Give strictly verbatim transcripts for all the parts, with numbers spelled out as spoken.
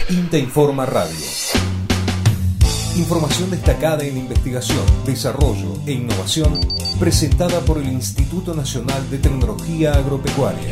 INTA Informa Radio. Información destacada en investigación, desarrollo e innovación presentada por el Instituto Nacional de Tecnología Agropecuaria.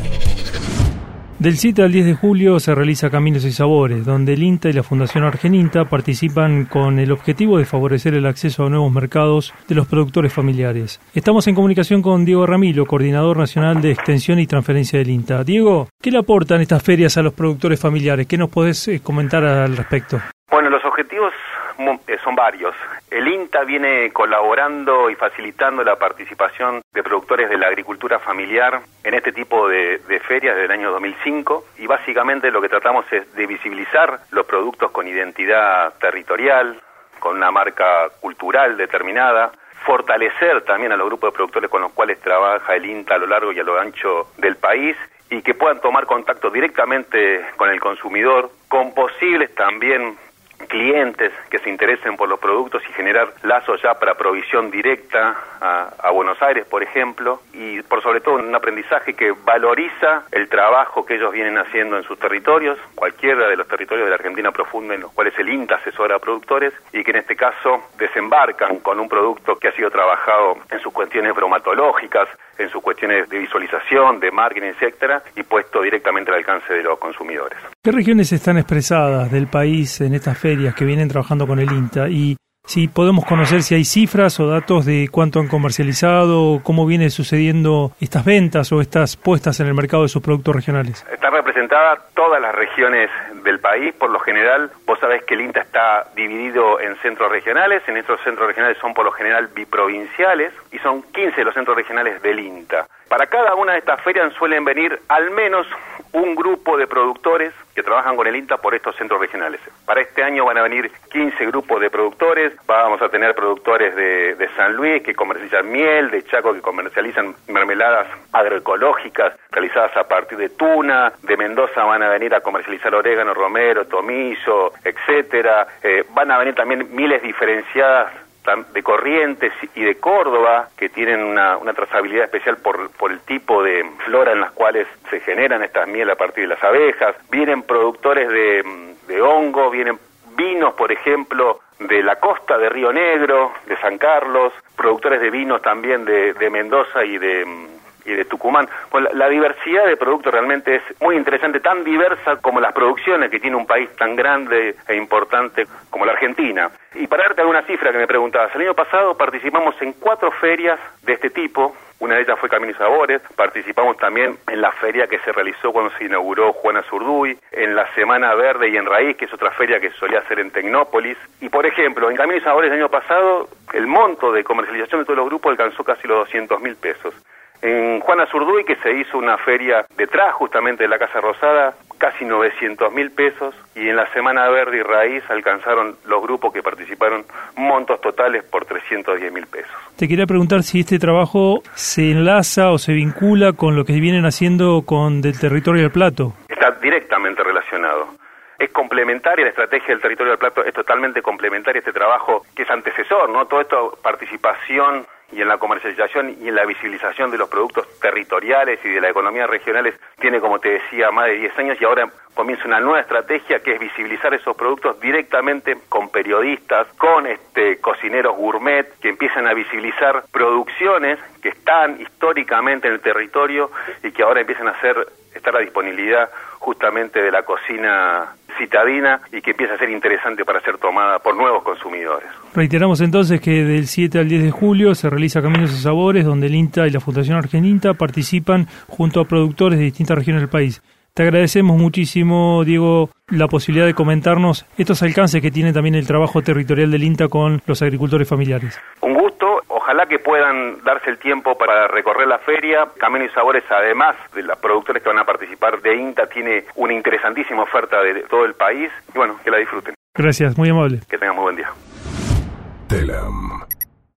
Del siete al diez de julio se realiza Caminos y Sabores, donde el INTA y la Fundación Argeninta participan con el objetivo de favorecer el acceso a nuevos mercados de los productores familiares. Estamos en comunicación con Diego Ramilo, coordinador nacional de extensión y transferencia del INTA. Diego, ¿qué le aportan estas ferias a los productores familiares? ¿Qué nos podés comentar al respecto? Bueno, los objetivos son varios. El INTA viene colaborando y facilitando la participación de productores de la agricultura familiar en este tipo de, de ferias desde el año dos mil cinco, y básicamente lo que tratamos es de visibilizar los productos con identidad territorial, con una marca cultural determinada, fortalecer también a los grupos de productores con los cuales trabaja el INTA a lo largo y a lo ancho del país, y que puedan tomar contacto directamente con el consumidor, con posibles también clientes que se interesen por los productos y generar lazos ya para provisión directa a, a Buenos Aires, por ejemplo, y por sobre todo un aprendizaje que valoriza el trabajo que ellos vienen haciendo en sus territorios, cualquiera de los territorios de la Argentina profunda en los cuales el INTA asesora a productores, y que en este caso desembarcan con un producto que ha sido trabajado en sus cuestiones bromatológicas, en sus cuestiones de visualización, de marketing, etcétera, y puesto directamente al alcance de los consumidores. ¿Qué regiones están expresadas del país en estas ferias que vienen trabajando con el INTA? Y si podemos conocer si hay cifras o datos de cuánto han comercializado, cómo viene sucediendo estas ventas o estas puestas en el mercado de sus productos regionales. Están representadas todas las regiones del país. Por lo general, vos sabés que el INTA está dividido en centros regionales. En estos centros regionales son por lo general biprovinciales y son quince los centros regionales del INTA. Para cada una de estas ferias suelen venir al menos un grupo de productores que trabajan con el INTA por estos centros regionales. Para este año van a venir quince grupos de productores. Vamos a tener productores de, de San Luis que comercializan miel, de Chaco que comercializan mermeladas agroecológicas realizadas a partir de tuna. De Mendoza van a venir a comercializar orégano, romero, tomillo, etcétera. Eh, van a venir también mieles diferenciadas de Corrientes y de Córdoba, que tienen una, una trazabilidad especial por, por el tipo de flora en las cuales se generan estas miel a partir de las abejas. Vienen productores de, de hongo, vienen vinos, por ejemplo, de la costa de Río Negro, de San Carlos, productores de vinos también de, de Mendoza y de... y de Tucumán. Pues la, la diversidad de productos realmente es muy interesante, tan diversa como las producciones que tiene un país tan grande e importante como la Argentina. Y para darte alguna cifra que me preguntabas, el año pasado participamos en cuatro ferias de este tipo. Una de ellas fue Caminos y Sabores. Participamos también en la feria que se realizó cuando se inauguró Juana Zurduy, en la Semana Verde y en Raíz, que es otra feria que se solía hacer en Tecnópolis. Y por ejemplo, en Caminos y Sabores el año pasado, el monto de comercialización de todos los grupos alcanzó casi los doscientos mil pesos. En Juana Zurduy, que se hizo una feria detrás justamente de la Casa Rosada, casi novecientos mil pesos, y en la Semana Verde y Raíz alcanzaron los grupos que participaron montos totales por trescientos diez mil pesos. Te quería preguntar si este trabajo se enlaza o se vincula con lo que vienen haciendo con Del Territorio al Plato. Está directamente relacionado. Es complementaria, la estrategia del Territorio del Plato es totalmente complementaria a este trabajo que es antecesor, ¿no? Todo esto, participación y en la comercialización y en la visibilización de los productos territoriales y de las economías regionales tiene, como te decía, más de diez años, y ahora comienza una nueva estrategia que es visibilizar esos productos directamente con periodistas, con este cocineros gourmet que empiezan a visibilizar producciones que están históricamente en el territorio y que ahora empiezan a ser, estar a disponibilidad justamente de la cocina citadina y que empieza a ser interesante para ser tomada por nuevos consumidores. Reiteramos entonces que del siete al diez de julio se realiza Caminos y Sabores, donde el INTA y la Fundación Argeninta participan junto a productores de distintas regiones del país. Te agradecemos muchísimo, Diego, la posibilidad de comentarnos estos alcances que tiene también el trabajo territorial del INTA con los agricultores familiares. Un gusto, ojalá que puedan darse el tiempo para recorrer la feria. Caminos y Sabores, además de los productores que van a participar de INTA, tiene una interesantísima oferta de todo el país, y bueno, que la disfruten. Gracias, muy amable. Que tengan muy buen día. Telam.